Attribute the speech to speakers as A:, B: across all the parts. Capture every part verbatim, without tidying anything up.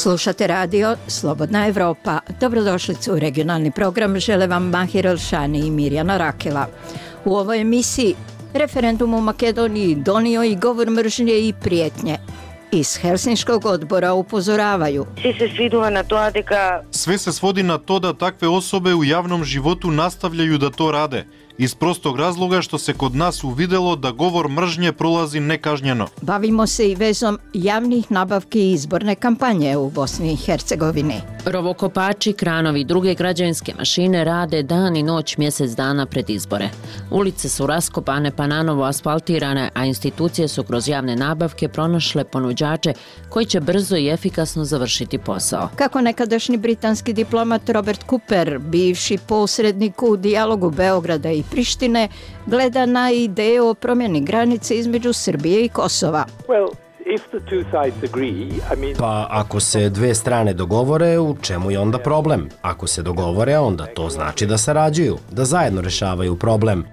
A: Slušate radio Slobodna Evropa. Dobrodošlicu u regionalni program. Žele vam Mahir Elšani i Mirjana Rakela. U ovoj emisiji referendum u Makedoniji donio i govor mržnje i prijetnje. Iz Helsinškog odbora upozoravaju.
B: Sve se svodi na to da takve osobe u javnom životu nastavljaju da to rade. Iz prostog razloga što se kod nas uvidelo da govor mržnje prolazi nekažnjeno.
A: Bavimo se i vezom javnih nabavki i izborne kampanje u Bosni i Hercegovini.
C: Rovokopači, kranovi i druge građevinske mašine rade dan i noć mjesec dana pred izbore. Ulice su raskopane pa nanovo asfaltirane, a institucije su kroz javne nabavke pronašle ponuđače koji će brzo i efikasno završiti posao.
A: Kako nekadašnji britanski diplomat Robert Cooper, bivši posrednik u dijalogu Beograda i Prištine, gleda na ideju o promjeni granice između Srbije i Kosova.
D: Pa ako se dve strane dogovore, u čemu je onda problem? Ako se dogovore, onda to znači da sarađuju, da zajedno rešavaju problem.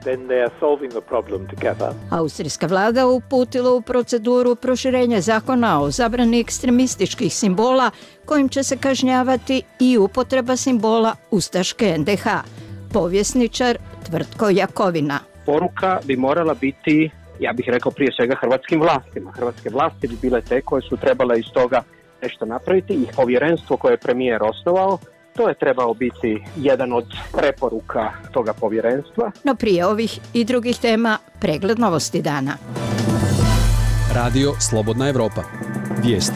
A: Austrijska vlada uputila u proceduru proširenje zakona o zabrani ekstremističkih simbola kojim će se kažnjavati i upotreba simbola ustaške en de ha. Povjesničar Tvrtko Jakovina.
E: Poruka bi morala biti, ja bih rekao prije svega hrvatskim vlastima. Hrvatske vlasti bi bile te koje su trebale iz toga nešto napraviti i povjerenstvo koje je premijer osnovao, to je trebao biti jedan od preporuka toga povjerenstva.
A: No prije ovih i drugih tema, pregled novosti dana.
F: Radio Slobodna Evropa. Vijesti.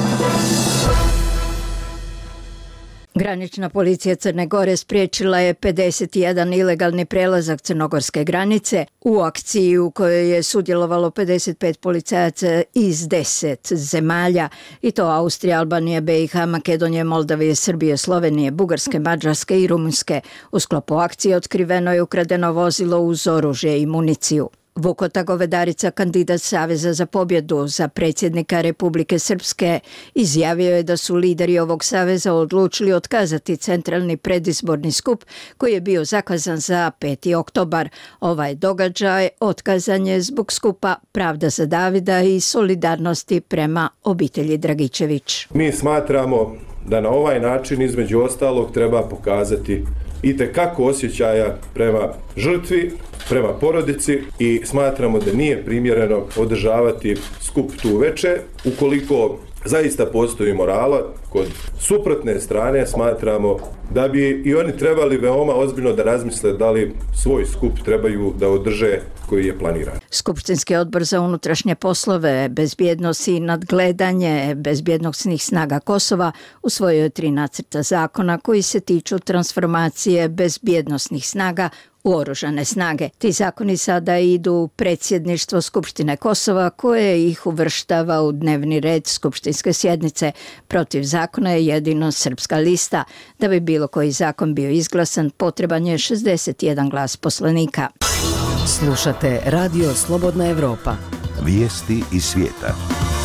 A: Granična policija Crne Gore spriječila je pedeset jedan ilegalni prelazak crnogorske granice u akciji u kojoj je sudjelovalo pedeset pet policajaca iz deset zemalja, i to Austrije, Albanije, be i ha, Makedonije, Moldavije, Srbije, Slovenije, Bugarske, Mađarske i Rumunjske. U sklopu akcije otkriveno je ukradeno vozilo uz oružje i municiju. Vukota Govedarica, kandidat Saveza za pobjedu za predsjednika Republike Srpske, izjavio je da su lideri ovog saveza odlučili otkazati centralni predizborni skup koji je bio zakazan za peti oktobar. Ovaj događaj otkazan je zbog skupa Pravda za Davida i solidarnosti prema obitelji Dragičević.
G: Mi smatramo da na ovaj način između ostalog treba pokazati itekako osjećaja prema žrtvi, prema porodici, i smatramo da nije primjereno održavati skup tu veče. Ukoliko zaista postoji morala kod suprotne strane, smatramo da bi i oni trebali veoma ozbiljno da razmisle da li svoj skup trebaju da održe koji je planiran.
A: Skupštinski odbor za unutrašnje poslove, bezbjednost i nadgledanje bezbjednosnih snaga Kosova usvojio je tri nacrta zakona koji se tiču transformacije bezbjednosnih snaga u oružane snage. Ti zakoni sada idu u predsjedništvo Skupštine Kosova koje ih uvrštava u dnevni red skupštinske sjednice. Protiv zakona je jedino Srpska lista. Da bi bilo koji zakon bio izglasan, potreban je šezdeset jedan glas poslanika.
H: Slušate Radio Slobodna Evropa.
I: Vijesti iz svijeta.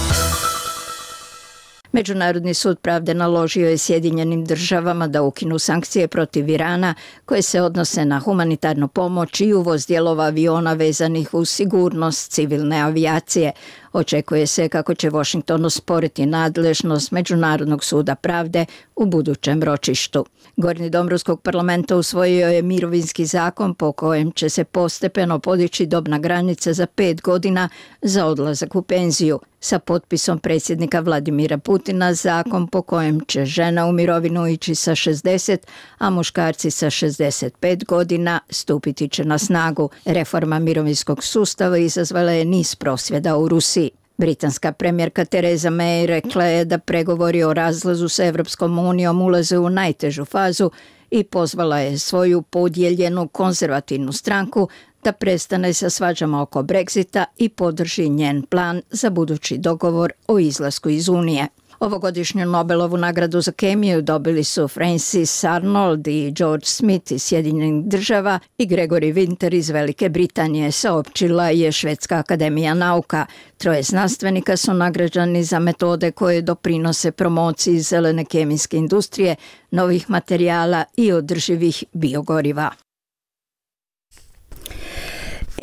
A: Međunarodni sud pravde naložio je Sjedinjenim državama da ukinu sankcije protiv Irana koje se odnose na humanitarnu pomoć i uvoz dijelova aviona vezanih uz sigurnost civilne avijacije. Očekuje se kako će Washington osporiti nadležnost Međunarodnog suda pravde u budućem ročištu. Gornji dom Ruskog parlamenta usvojio je mirovinski zakon po kojem će se postepeno podići dobna granica za pet godina za odlazak u penziju. Sa potpisom predsjednika Vladimira Putina zakon po kojem će žena u mirovinu ići sa šezdeset, a muškarci sa šezdeset pet godina stupiti će na snagu. Reforma mirovinskog sustava izazvala je niz prosvjeda u Rusiji. Britanska premijerka Theresa May rekla je da pregovori o razlazu sa Evropskom unijom ulaze u najtežu fazu i pozvala je svoju podijeljenu konzervativnu stranku da prestane sa svađama oko Brexita i podrži njen plan za budući dogovor o izlasku iz Unije. Ovogodišnju Nobelovu nagradu za kemiju dobili su Francis Arnold i George Smith iz Sjedinjenih država i Gregory Winter iz Velike Britanije, saopćila je Švedska akademija nauka. Troje znanstvenika su nagrađani za metode koje doprinose promociji zelene kemijske industrije, novih materijala i održivih biogoriva.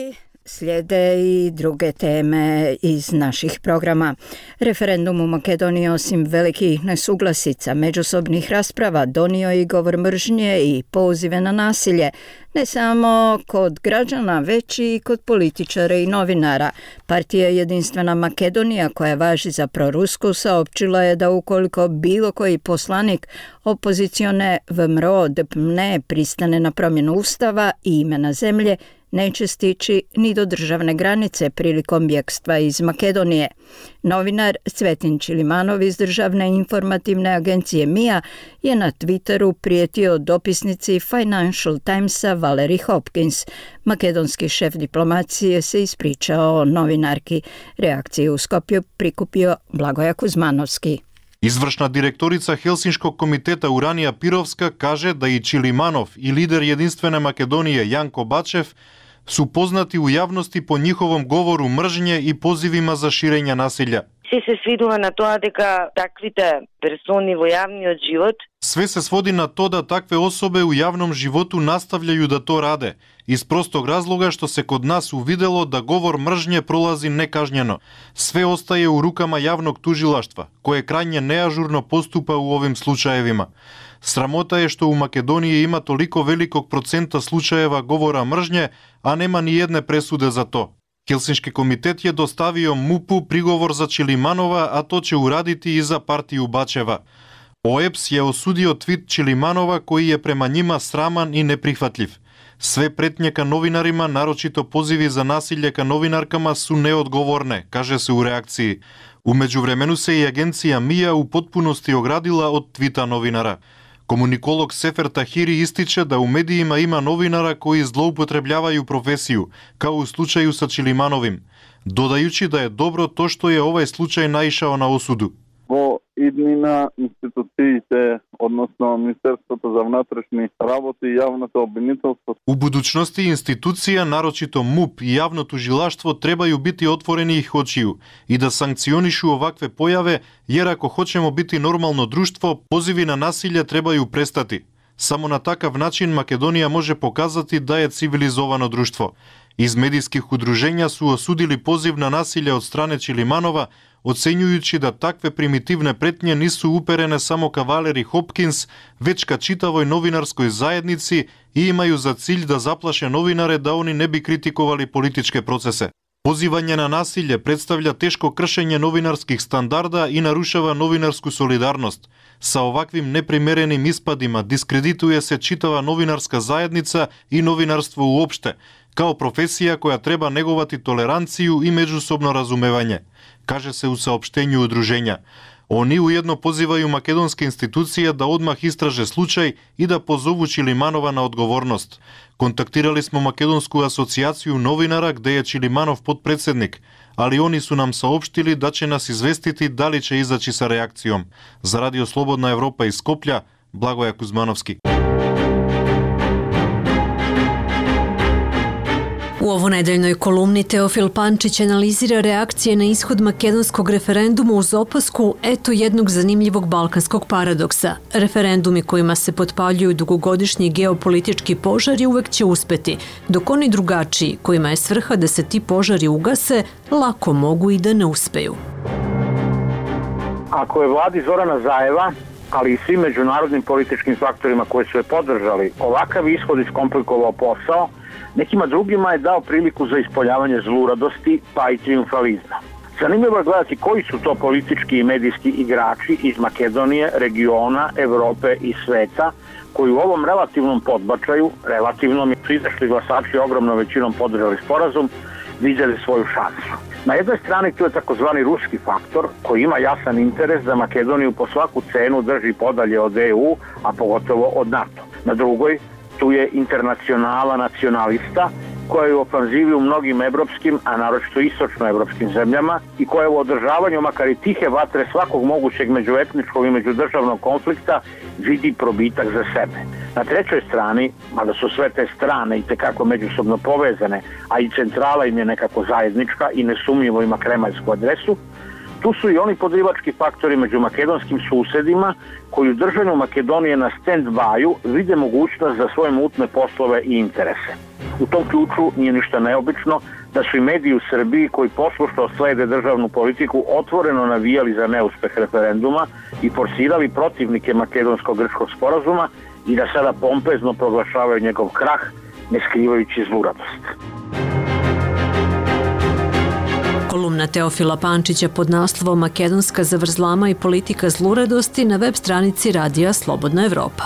A: Slijede i druge teme iz naših programa. Referendum u Makedoniji osim velikih nesuglasica, međusobnih rasprava donio i govor mržnje i pozive na nasilje, ne samo kod građana, već i kod političara i novinara. Partija Jedinstvena Makedonija, koja važi za prorusku, saopćila je da ukoliko bilo koji poslanik opozicione V M R O D P M N E pristane na promjenu ustava i imena zemlje, neće stići ni do državne granice prilikom bjekstva iz Makedonije. Novinar Cvetin Čilimanov iz državne informativne agencije M I A je na Twitteru prijetio dopisnici Financial Timesa Valerie Hopkins. Makedonski šef diplomacije se ispričao novinarki. Reakciju u Skopju prikupio Blagoja Kuzmanovski.
B: Извршна директорица Хелсиншкog komiteta Уранија Пировска каже да и Чилиманов и лидер Јединствена Македонија Јанко Бачев су познати у јавности по нjihovом говору мржње и позивима за ширење насилја.
J: Се се свидува на тоа дека таквите персони во јавниот живот
B: Све се своди на тоа да такве особе у јавном животу настављају да то раде, из простог разлога што се код нас увидело да говор мржње пролази некажњено. Све остае у рукама јавног тужилаштва, кое крајње неажурно поступа у овим случаевима. Срамота е што у Македонија има толико великог процента случаева говора мржње, а нема ни едне пресуде за то. Хелсиншки комитет ја доставио МУП-у приговор за Чилиманова, а то ќе урадити и за партију Бачева. О Е П С ја осудио твит Чилиманова, кој е према нима сраман и неприхватлив. Све претње ка новинарима, нарочито позиви за насилје ка новинаркама, су неодговорне, каже се у реакции. У меѓувремену се и агенција М И А у потпуности оградила од твита новинара. Комуниколог Сефер Тахири истиче да у медиима има новинара кои злоупотребљавају професију, као у случају со Чилимановим, додајучи да е добро то што е овај случај наишао на осуду.
K: Во иднина институциите, односно Министерството за внатрешни работи и јавното обвинителство.
B: У будучности институција, нарочито МУП и јавното жилаштво требају бити отворени и очију и да санкционишу овакве појаве, јер ако хочемо бити нормално друштво, позиви на насилје требају престати. Само на такав начин Македонија може показати да е цивилизовано друштво. Из медијских удружења су осудили позив на насилје од стране Чилиманова, оценјујучи да такве примитивне претње нису уперене само ка Валери Хопкинс, веч ка читавој новинарској заедници и имају за cilj да заплаше новинаре да они не би критикували политичке процесе. Позивање на насилје представља тешко кршење новинарских стандарда и нарушава новинарску солидарност. Са оваквим непримереним испадима дискредитуе се читава новинарска заедница и новинарство уопште, као професија која треба неговати толеранцију и меѓусобно разумевање, каже се у саопштењу удружења. Они уедно позивају македонска институција да одмах истраже случај и да позову Чилиманова на одговорност. Контактирали смо Македонску асоцијацију новинара, где е Чилиманов подпредседник, али они су нам саопштили да ќе нас известити дали ќе изачи са реакцијом. За Радио Слободна Европа из Скопја, Благоја Кузмановски.
L: U ovonedeljnoj kolumni Teofil Pančić analizira reakcije na ishod makedonskog referenduma uz opasku eto jednog zanimljivog balkanskog paradoksa. Referendumi kojima se potpaljuju dugogodišnji geopolitički požari uvek će uspeti, dok oni drugačiji, kojima je svrha da se ti požari ugase, lako mogu i da ne uspeju.
M: Ako je vladi Zorana Zajeva, ali i svim međunarodnim političkim faktorima koji su je podržali, ovakav ishod iskomplikovao posao, nekima drugima je dao priliku za ispoljavanje zluradosti pa i triumfalizma. Zanimljivo je gledati koji su to politički i medijski igrači iz Makedonije, regiona, Evrope i sveta koji u ovom relativnom podbačaju, relativnom su izašli glasači ogromnom većinom podržali sporazum, vidjeli svoju šansu. Na jednoj strani tu je takozvani ruski faktor koji ima jasan interes da Makedoniju po svaku cenu drži podalje od E U, a pogotovo od NATO. Na drugoj tu je internacionala nacionalista koja je u ofanzivi u mnogim evropskim, a naročito istočnoevropskim zemljama i koja u održavanju makar i tihe vatre svakog mogućeg međuetničkog i međudržavnog konflikta vidi probitak za sebe. Na trećoj strani, mada su sve te strane i tekako međusobno povezane, a i centrala im je nekako zajednička i nesumnjivo ima kremaljsku adresu, tu su i oni podrivački faktori među makedonskim susedima koji u držanju Makedonije na stand-byu vide mogućnost za svoje mutne poslove i interese. U tom ključu nije ništa neobično da su i mediji u Srbiji koji poslušno slede državnu politiku otvoreno navijali za neuspeh referenduma i forsirali protivnike makedonsko-grčkog sporazuma i da sada pompezno proglašavaju njegov krah, ne skrivajući zluradost.
L: Kolumna Teofila Pančića pod naslovom Makedonska zavrzlama i politika zluradosti na web stranici Radija Slobodna Evropa.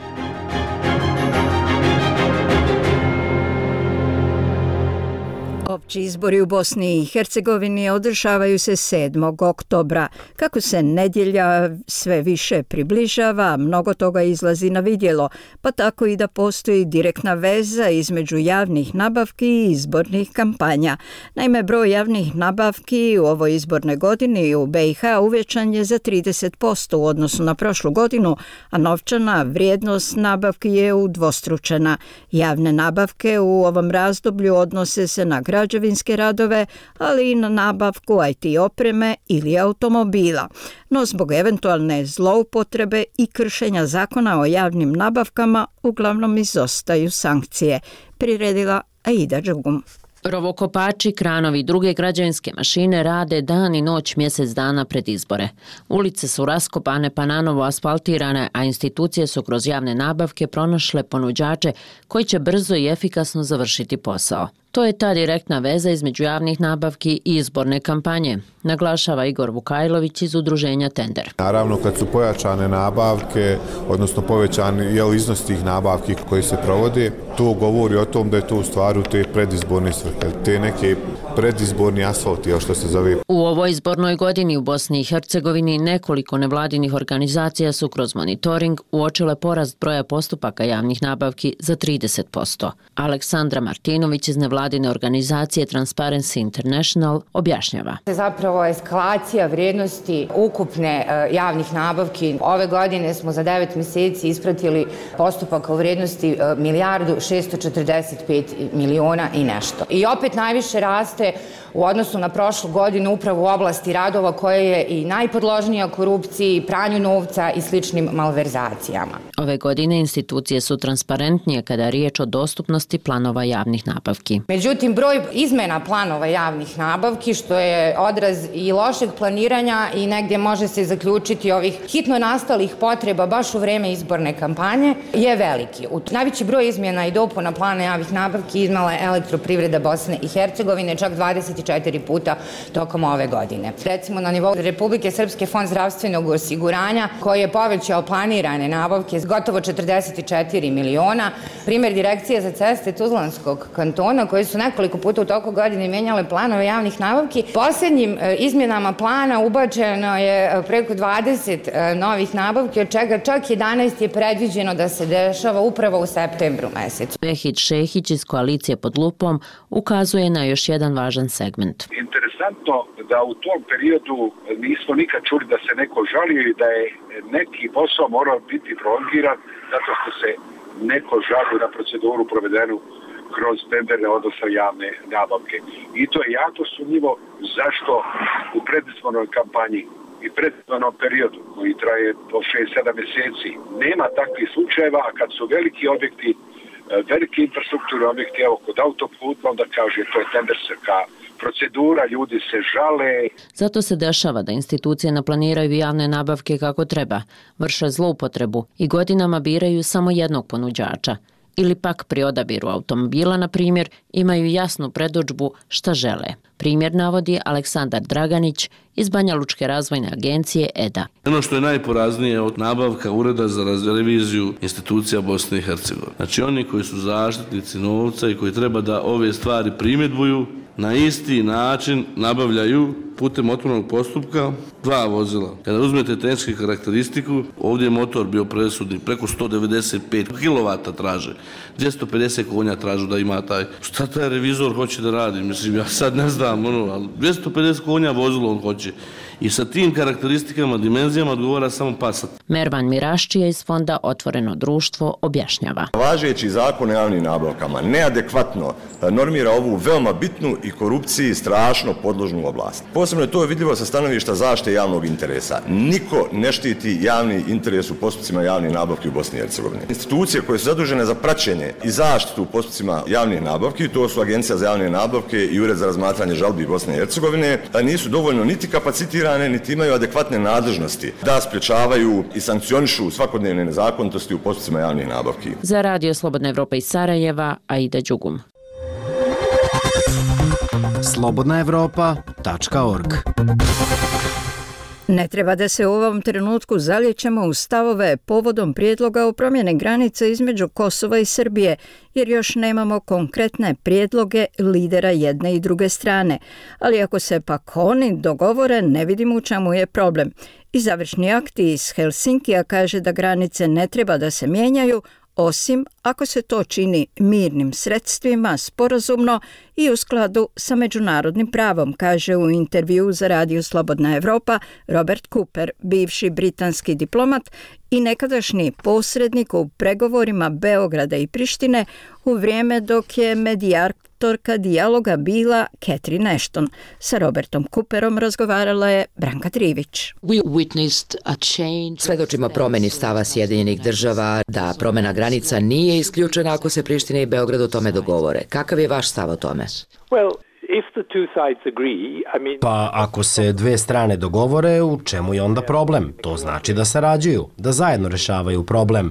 A: Opći izbori u Bosni i Hercegovini održavaju se sedmog oktobra. Kako se nedjelja sve više približava, mnogo toga izlazi na vidjelo, pa tako i da postoji direktna veza između javnih nabavki i izbornih kampanja. Naime, broj javnih nabavki u ovoj izbornoj godini u be i ha uvećan je za trideset posto u odnosu na prošlu godinu, a novčana vrijednost nabavki je udvostručena. Javne nabavke u ovom razdoblju odnose se na građevinske radove, ali i na nabavku i te opreme ili automobila. No zbog eventualne zloupotrebe i kršenja zakona o javnim nabavkama uglavnom izostaju sankcije, priredila Aida Đugum.
C: Rovokopači, kranovi i druge građevinske mašine rade dan i noć mjesec dana pred izbore. Ulice su raskopane pa nanovo asfaltirane, a institucije su kroz javne nabavke pronašle ponuđače koji će brzo i efikasno završiti posao. To je ta direktna veza između javnih nabavki i izborne kampanje, naglašava Igor Vukajlović iz udruženja Tender.
N: Naravno, kad su pojačane nabavke, odnosno povećan je iznos tih nabavki koji se provode, to govori o tom da je to u stvari te predizborne svrhe, te neke predizborni asfalti, što se zove.
C: U ovoj izbornoj godini u Bosni i Hercegovini nekoliko nevladinih organizacija su kroz monitoring uočile porast broja postupaka javnih nabavki za trideset posto. Aleksandra Martinović iz nevladine organizacije Transparency International objašnjava.
O: Zapravo eskalacija vrijednosti ukupne javnih nabavki. Ove godine smo za devet mjeseci ispratili postupak u vrijednosti milijardu šesto četrdeset pet miliona i nešto. I opet najviše raste u odnosu na prošlu godinu upravo u oblasti radova koja je i najpodložnija korupciji, pranju novca i sličnim malverzacijama.
C: Ove godine institucije su transparentnije kada je riječ o dostupnosti planova javnih nabavki.
O: Međutim, broj izmena planova javnih nabavki, što je odraz i lošeg planiranja i negdje može se zaključiti ovih hitno nastalih potreba baš u vreme izborne kampanje, je veliki. Najveći broj izmjena i dopuna plana javnih nabavki iznala je Elektroprivreda Bosne i Hercegovine, čak dvadeset četiri puta tokom ove godine. Recimo na nivou Republike Srpske fond zdravstvenog osiguranja koji je povećao planirane nabavke s gotovo četrdeset četiri miliona. Primjer Direkcije za ceste Tuzlanskog kantona koji su nekoliko puta u toku godine mijenjale planove javnih nabavki. Posljednjim izmjenama plana ubačeno je preko dvadeset novih nabavki, od čega čak jedanaest je predviđeno da se dešava upravo u septembru mesecu.
C: Vehid Šehić iz koalicije Pod lupom ukazuje na još jedan važan segment.
P: Interesantno da u tom periodu nismo nikad čuli da se neko žalio i da je neki posao morao biti prolongiran zato što se neko žalio na proceduru provedenu kroz tenderne, odnosno javne nabavke. I to je jako sumnjivo zašto u predizbornoj kampanji i predizbornom periodu koji traje po šest sedam mjeseci nema takvih slučajeva, a kad su veliki objekti, veliki infrastrukturni objekti, evo kod autoputa, onda kaže to je tenderska procedura, ljudi se žale.
C: Zato se dešava da institucije naplaniraju javne nabavke kako treba, vrše zloupotrebu i godinama biraju samo jednog ponuđača. Ili pak pri odabiru automobila, na primjer, imaju jasnu predodžbu šta žele. Primjer navodi Aleksandar Draganić iz Banja Lučke razvojne agencije E D A.
Q: Ono što je najporaznije od nabavka Ureda za reviziju institucija Bosne i Hercegovine. Znači oni koji su zaštitnici novca i koji treba da ove stvari primjedbuju, na isti način nabavljaju putem otvorenog postupka dva vozila. Kada uzmete tehničku karakteristiku, ovdje je motor bio presudni, preko sto devedeset pet kilovata traže, dvjesto pedeset konja tražu da ima taj. Šta taj revizor hoće da radi? Mislim, ja sad ne znam, ono, ali dvjesto pedeset konja vozilo on hoće. I sa tim karakteristikama, dimenzijama odgovara samo Passat.
C: Mervan Miraščija iz fonda Otvoreno društvo objašnjava.
R: Važeći zakon o javnim nabavkama neadekvatno normira ovu veoma bitnu i korupciji strašno podložnu oblast. Posebno je to vidljivo sa stanovišta zaštite javnog interesa. Niko ne štiti javni interes u postupcima javnih nabavki u Bosni i Hercegovini. Institucije koje su zadužene za praćenje i zaštitu u postupcima javnih nabavki, to su Agencija za javne nabavke i Ured za razmatranje žalbi Bosne i Hercegovine, nisu dovoljno niti kapacitirane, niti imaju adekvatne nadležnosti da sprječavaju i sankcionišu svakodnevne nezakonitosti u postupcima javnih nabavki.
C: Za Radio Slobodna Evropa iz Sarajeva, Aida Đugum.
D: slobodna evropa tačka org.
A: Ne treba da se u ovom trenutku zaljećemo u stavove povodom prijedloga o promjeni granice između Kosova i Srbije, jer još nemamo konkretne prijedloge lidera jedne i druge strane. Ali ako se pak oni dogovore, ne vidimo u čemu je problem. I završni akt iz Helsinkija kaže da granice ne treba da se mijenjaju, osim ako se to čini mirnim sredstvima, sporazumno i u skladu sa međunarodnim pravom, kaže u intervju za Radio Slobodna Evropa Robert Cooper, bivši britanski diplomat i nekadašnji posrednik u pregovorima Beograda i Prištine u vrijeme dok je medijatorka dijaloga bila Catherine Ashton. Sa Robertom Cooperom razgovarala je Branka Trivić.
S: Svedočimo promjeni stava Sjedinjenih država da promjena granica nije isključena ako se Priština i Beograd o tome dogovore. Kakav je vaš stav o tome?
D: Pa ako se dve strane dogovore, u čemu je onda problem? To znači da sarađuju, da zajedno rešavaju problem.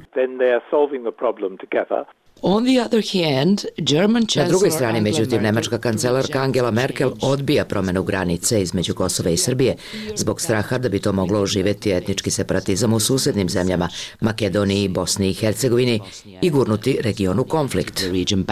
S: Na drugoj strani, međutim, nemačka kancelarka Angela Merkel odbija promjenu granice između Kosova i Srbije zbog straha da bi to moglo oživjeti etnički separatizam u susednim zemljama, Makedoniji, Bosni i Hercegovini i gurnuti region u konflikt.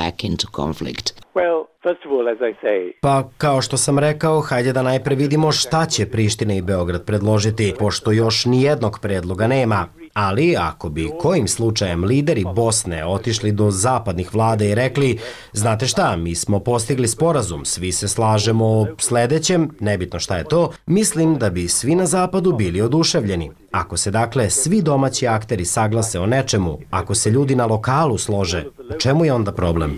D: Pa, kao što sam rekao, hajde da najpre vidimo šta će Priština i Beograd predložiti, pošto još nijednog predloga nema. Ali ako bi kojim slučajem lideri Bosne otišli do zapadnih vlada i rekli, znate šta, mi smo postigli sporazum, svi se slažemo o sledećem, nebitno šta je to, mislim da bi svi na zapadu bili oduševljeni. Ako se dakle svi domaći akteri saglase o nečemu, ako se ljudi na lokalu slože, u čemu je onda problem?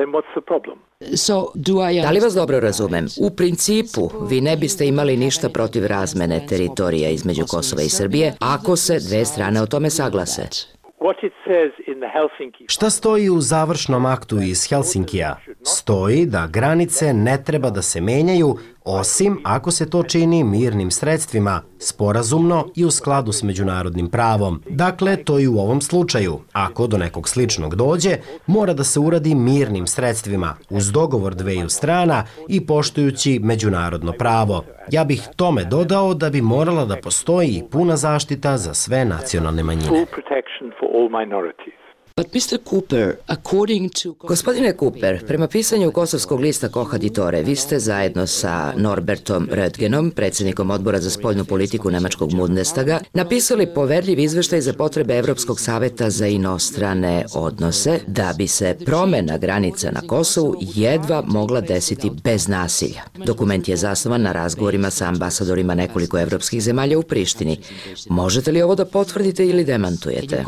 S: Da li vas dobro razumem? U principu, vi ne biste imali ništa protiv razmene teritorija između Kosova i Srbije, ako se dve strane o tome saglase.
D: Šta stoji u završnom aktu iz Helsinkija? Stoji da granice ne treba da se menjaju, osim ako se to čini mirnim sredstvima, sporazumno i u skladu s međunarodnim pravom. Dakle, to i u ovom slučaju. Ako do nekog sličnog dođe, mora da se uradi mirnim sredstvima, uz dogovor dveju strana i poštujući međunarodno pravo. Ja bih tome dodao da bi morala da postoji i puna zaštita za sve nacionalne manjine.
S: Gospodine Cooper, prema pisanju kosovskog lista Kohaditore, vi ste zajedno sa Norbertom Röttgenom, predsjednikom odbora za spoljnu politiku Nemačkog Bundestaga, napisali poverljiv izveštaj za potrebe Evropskog saveta za inostrane odnose, da bi se promjena granica na Kosovu jedva mogla desiti bez nasilja. Dokument je zasnovan na razgovorima sa ambasadorima nekoliko evropskih zemalja u Prištini. Možete li ovo da potvrdite ili demantujete?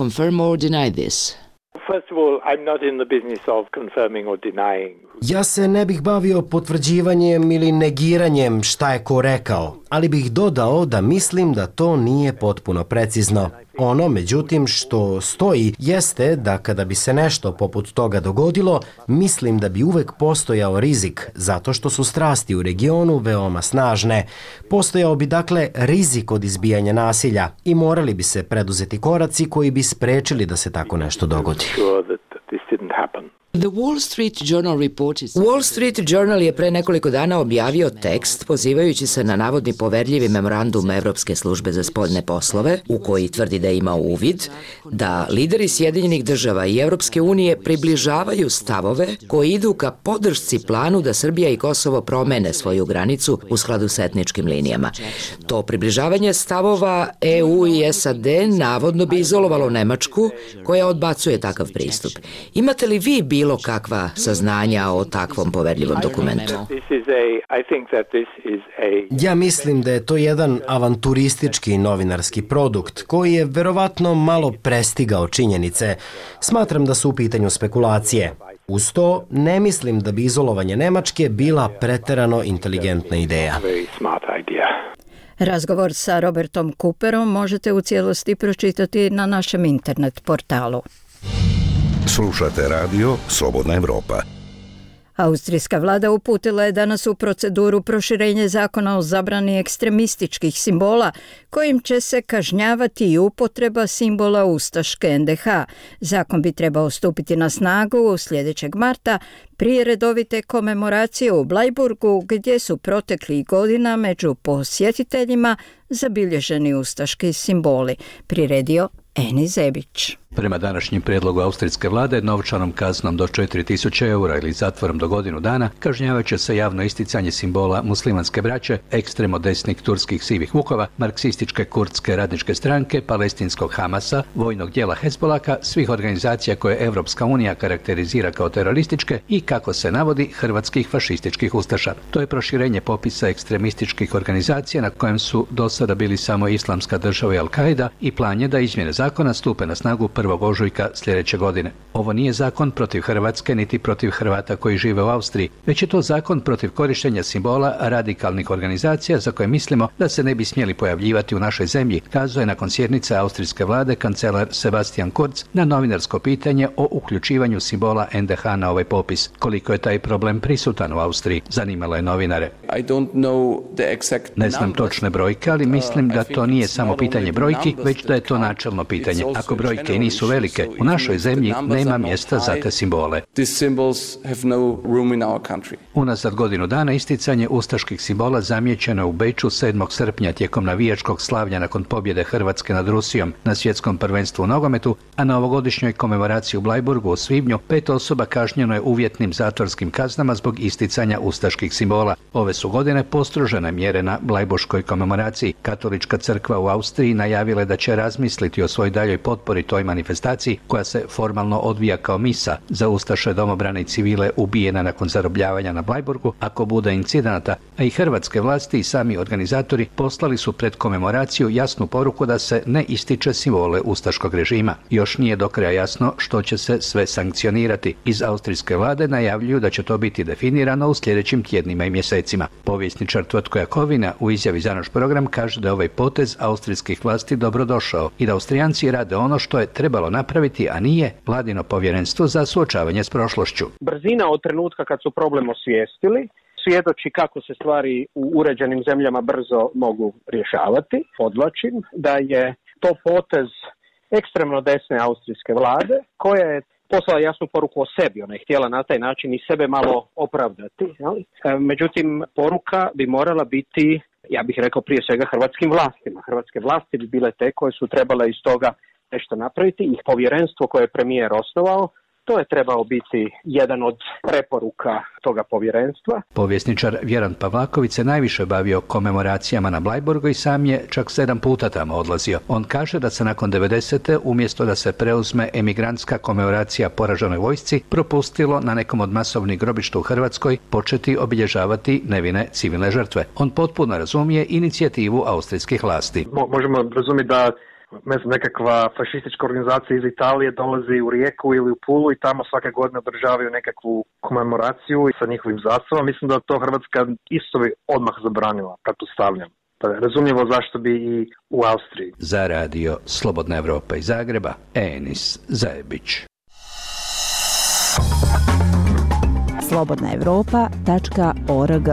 D: Ja se ne bih bavio potvrđivanjem ili negiranjem šta je ko rekao, ali bih dodao da mislim da to nije potpuno precizno. Ono, međutim, što stoji jeste da kada bi se nešto poput toga dogodilo, mislim da bi uvek postojao rizik, zato što su strasti u regionu veoma snažne. Postojao bi dakle rizik od izbijanja nasilja i morali bi se preduzeti koraci koji bi sprečili da se tako nešto dogodi.
S: Wall Street Journal je pre nekoliko dana objavio tekst pozivajući se na navodni poverljivi memorandum Evropske službe za spoljne poslove, u koji tvrdi da ima uvid da lideri Sjedinjenih država i Evropske unije približavaju stavove koji idu ka podršci planu da Srbija i Kosovo promene svoju granicu u skladu sa etničkim linijama. To približavanje stavova E U i S A D navodno bi izolovalo Nemačku, koja odbacuje takav pristup. Imate li vi bilo bilo kakva saznanja o takvom poverljivom dokumentu?
D: Ja mislim da je to jedan avanturistički novinarski produkt koji je verovatno malo prestigao činjenice. Smatram da su u pitanju spekulacije. Uz to, ne mislim da bi izolovanje Nemačke bila preterano inteligentna ideja.
A: Razgovor sa Robertom Cooperom možete u cijelosti pročitati na našem internet portalu.
I: Slušate radio Slobodna Evropa.
A: Austrijska vlada uputila je danas u proceduru proširenje zakona o zabrani ekstremističkih simbola, kojim će se kažnjavati i upotreba simbola ustaške en de ha. Zakon bi trebao stupiti na snagu sljedećeg marta prije redovite komemoracije u Blajburgu, gdje su proteklih godina među posjetiteljima zabilježeni ustaški simboli. Priredio Eni Zebić.
T: Prema današnjem prijedlogu austrijske vlade, novčanom kaznom do četiri tisuće eura ili zatvorom do godinu dana kažnjavat će se javno isticanje simbola muslimanske braće, ekstremo desnih turskih sivih vukova, marksističke kurdske radničke stranke, palestinskog Hamasa, vojnog dijela Hezbolaka, svih organizacija koje Evropska unija karakterizira kao terorističke i, kako se navodi, hrvatskih fašističkih ustaša. To je proširenje popisa ekstremističkih organizacija na kojem su do sada bili samo Islamska država i Al-Qaida, i plan je da izmjene zakona stupe na snagu prvog ožujka sljedeće godine. Ovo nije zakon protiv Hrvatske niti protiv Hrvata koji žive u Austriji, već je to zakon protiv korištenja simbola radikalnih organizacija za koje mislimo da se ne bi smjeli pojavljivati u našoj zemlji, kazao je nakon sjednice austrijske vlade kancelar Sebastian Kurz na novinarsko pitanje o uključivanju simbola en de ha na ovaj popis. Koliko je taj problem prisutan u Austriji, zanimalo je novinare. Ne znam točne brojke, ali mislim da to nije samo pitanje brojki, već da je to načelno pitanje. Ako brojke i nisu velike, u našoj zemlji nema mjesta za te simbole. Unazad godinu dana isticanje ustaških simbola zamijećeno je u Beču sedmog srpnja tijekom navijačkog slavlja nakon pobjede Hrvatske nad Rusijom na svjetskom prvenstvu u nogometu, a na ovogodišnjoj komemoraciji u Blajburgu u svibnju pet osoba kažnjeno je uvjetnim zatvorskim kaznama zbog isticanja ustaških simbola. Ove su godine postrožene mjere na blajburškoj komemoraciji. Katolička crkva u Austriji najavila je da će razmisliti o svojoj daljoj potpori toj manifestaciji, koja se formalno odvija kao misa za ustaše, domobrane i civile ubijena nakon zarobljavanja na Blajburgu, ako bude incidenata, a i hrvatske vlasti i sami organizatori poslali su pred komemoraciju jasnu poruku da se ne ističe simbole ustaškog režima. Još nije do kraja jasno što će se sve sankcionirati. Iz austrijske vlade najavljuju da će to biti definirano u sljedećim tjednima i mjesecima. Povjesničar Tvrtko Jakovina u izjavi za naš program kaže da je ovaj potez austrijskih vlasti dobrodošao i da Austrijanci rade ono što je trebalo napraviti, a nije vladino povjerenstvo za suočavanje s prošlošću.
E: Brzina od trenutka kad su problem osvijestili svjedoči kako se stvari u uređenim zemljama brzo mogu rješavati. Podvlačim da je to potez ekstremno desne austrijske vlade, koja je poslala jasnu poruku o sebi. Ona je htjela na taj način i sebe malo opravdati. Jel? Međutim, poruka bi morala biti, ja bih rekao, prije svega hrvatskim vlastima. Hrvatske vlasti bi bile te koje su trebale iz toga nešto napraviti. Ih povjerenstvo koje je premijer osnovao, to je trebao biti jedan od preporuka toga povjerenstva.
T: Povjesničar Vjeran Pavlaković se najviše bavio komemoracijama na Blajburgu i sam je čak sedam puta tamo odlazio. On kaže da se nakon devedesete umjesto da se preuzme emigrantska komemoracija poraženoj vojsci, propustilo na nekom od masovnih grobišta u Hrvatskoj početi obilježavati nevine civilne žrtve. On potpuno razumije inicijativu austrijskih vlasti.
U: Mo- možemo razumjeti da ne znam, nekakva fašistička organizacija iz Italije dolazi u Rijeku ili u Pulu i tamo svake godine održavaju nekakvu komemoraciju sa njihovim zastavom. Mislim da to Hrvatska isto bi odmah zabranila, pretpostavljam. Pa je razumljivo zašto bi i u Austriji.
T: Za radio Slobodna Evropa iz Zagreba, Enis Zajebić.
V: slobodna evropa tačka org.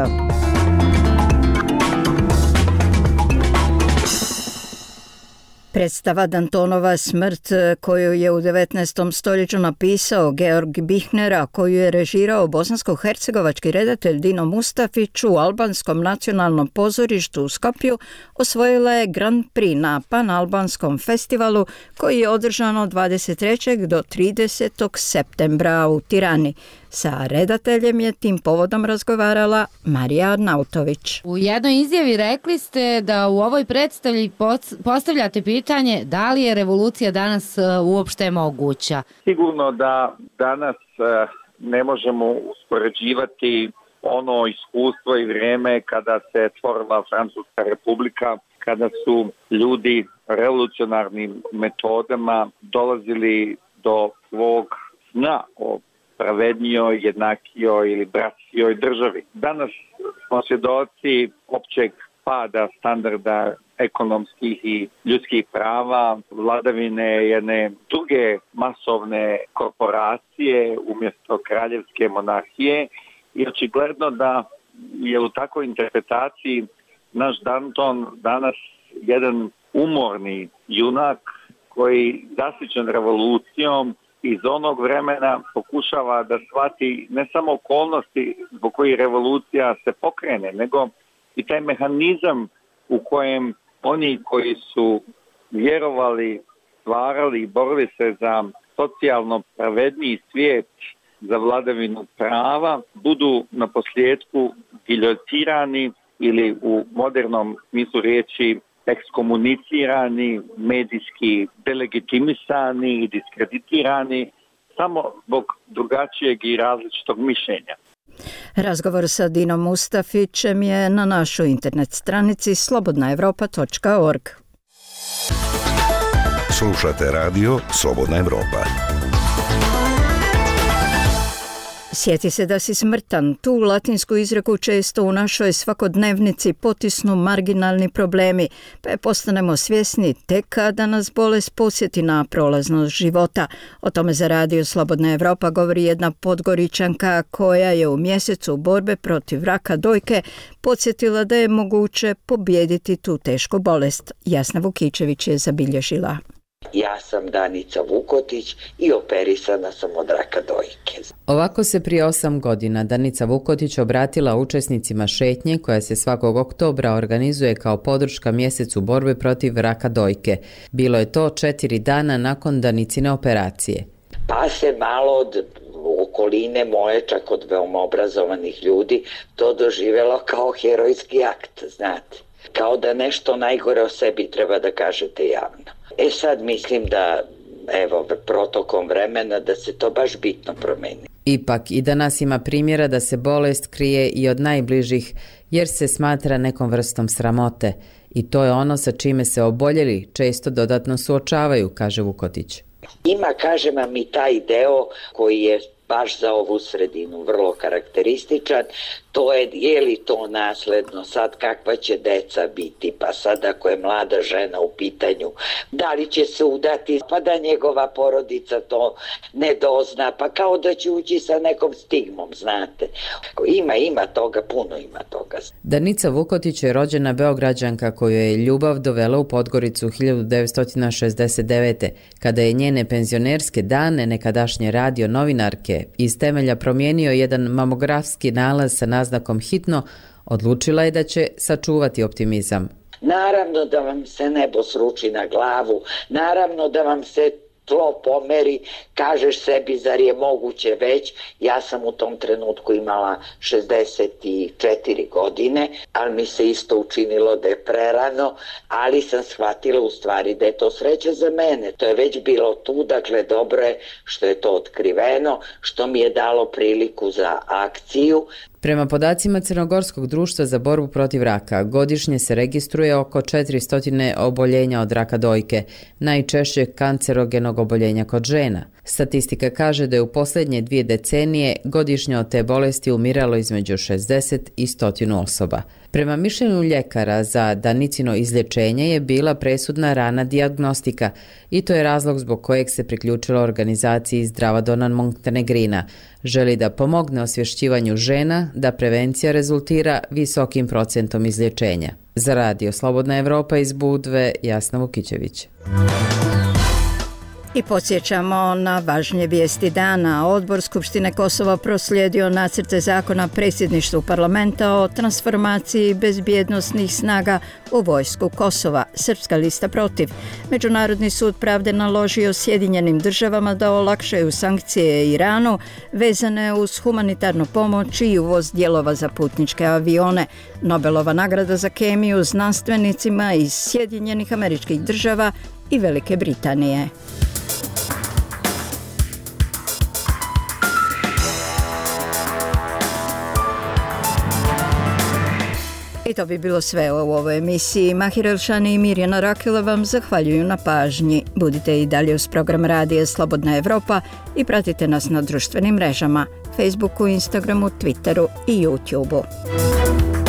A: Predstava Dantonova smrt, koju je u devetnaestom stoljeću napisao Georg Büchner, a koju je režirao bosansko-hercegovački redatelj Dino Mustafić u Albanskom nacionalnom pozorištu u Skopju, osvojila je Grand Prix na Panalbanskom festivalu koji je održan od dvadeset trećeg do tridesetog septembra u Tirani. Sa redateljem je tim povodom razgovarala Marija Arnautović.
W: U jednoj izjavi rekli ste da u ovoj predstavi postavljate pitanje da li je revolucija danas uopšte moguća.
X: Sigurno da danas ne možemo uspoređivati ono iskustvo i vrijeme kada se stvorila Francuska republika, kada su ljudi revolucionarnim metodama dolazili do svog sna o pravednijoj, jednakijoj ili bratskijoj državi. Danas smo svjedoci općeg pada standarda ekonomskih i ljudskih prava, vladavine jedne druge masovne korporacije umjesto kraljevske monarhije i očigledno da je u takvoj interpretaciji naš Danton danas jedan umorni junak koji zasićen revolucijom iz onog vremena pokušava da shvati ne samo okolnosti zbog koji revolucija se pokrene, nego i taj mehanizam u kojem oni koji su vjerovali, stvarali i borili se za socijalno pravedniji svijet, za vladavinu prava, budu na posljedku giljotirani ili u modernom smislu riječi ekskomunicirani, medijski delegitimisani i diskreditirani samo zbog drugačijeg i različitog mišljenja.
A: Razgovor sa Dinom Mustafićem je na našoj internet stranici slobodna evropa točka org.
I: Slušate radio Slobodna Evropa.
A: Sjeti se da si smrtan. Tu latinsku izreku često u našoj svakodnevnici potisnu marginalni problemi, pa je postanemo svjesni tek kada nas bolest posjeti na prolaznost života. O tome za radio Slobodna Evropa govori jedna Podgoričanka koja je u mjesecu borbe protiv raka dojke podsjetila da je moguće pobijediti tu tešku bolest. Jasna Vukičević je zabilježila.
F: Ja sam Danica Vukotić i operisana sam od raka dojke.
G: Ovako se prije osam godina Danica Vukotić obratila učesnicima šetnje koja se svakog oktobra organizuje kao podrška mjesecu borbe protiv raka dojke. Bilo je to četiri dana nakon Danicine operacije.
F: Pa se malo od okoline moje, čak od veoma obrazovanih ljudi, to doživjelo kao herojski akt, znate. Kao da nešto najgore o sebi treba da kažete javno. E sad mislim da, evo, protokom vremena da se to baš bitno promeni.
G: Ipak i danas ima primjera da se bolest krije i od najbližih, jer se smatra nekom vrstom sramote. I to je ono sa čime se oboljeli često dodatno suočavaju, kaže Vukotić.
F: Ima, kažem vam, i taj deo koji je baš za ovu sredinu vrlo karakterističan, to je, je li to nasledno, sad kakva će deca biti, pa sad ako je mlada žena u pitanju, da li će se udati, pa da njegova porodica to ne dozna, pa kao da će ući sa nekom stigmom, znate. Ima, ima toga, puno ima toga.
G: Danica Vukotić je rođena Beograđanka koju je ljubav dovela u Podgoricu hiljadu devetsto šezdeset devete. Kada je njene penzionerske dane nekadašnje radio novinarke iz temelja promijenio jedan mamografski nalaz sa naznakom hitno, odlučila je da će sačuvati optimizam.
F: Naravno da vam se nebo sruči na glavu, naravno da vam se tlo pomeri, kažeš sebi zar je moguće već. Ja sam u tom trenutku imala šezdeset četiri godine, ali mi se isto učinilo da je prerano, ali sam shvatila u stvari da je to sreća za mene. To je već bilo tu, dakle dobro je što je to otkriveno, što mi je dalo priliku za akciju.
G: Prema podacima Crnogorskog društva za borbu protiv raka, godišnje se registruje oko četiristo oboljenja od raka dojke, najčešće kancerogenog oboljenja kod žena. Statistika kaže da je u posljednje dvije decenije godišnje od te bolesti umiralo između šezdeset i sto osoba. Prema mišljenju ljekara za Danicino izlječenje je bila presudna rana dijagnostika i to je razlog zbog kojeg se priključila organizaciji Zdrava Dona Montenegrina. Želi da pomogne osvješćivanju žena da prevencija rezultira visokim procentom izlječenja. Za radio Slobodna Evropa iz Budve, Jasna Vukićević.
A: I podsjećamo na važnije vijesti dana. Odbor Skupštine Kosova proslijedio nacrte zakona predsjedništvu parlamenta o transformaciji bezbjednosnih snaga u vojsku Kosova. Srpska lista protiv. Međunarodni sud pravde naložio Sjedinjenim državama da olakšaju sankcije Iranu vezane uz humanitarnu pomoć i uvoz dijelova za putničke avione. Nobelova nagrada za kemiju znanstvenicima iz Sjedinjenih Američkih Država i Velike Britanije. I to bi bilo sve u ovoj emisiji. Mahir Elšani i Mirjana Rakila vam zahvaljuju na pažnji. Budite i dalje uz program radija Slobodna Evropa i pratite nas na društvenim mrežama, Facebooku, Instagramu, Twitteru i YouTubeu.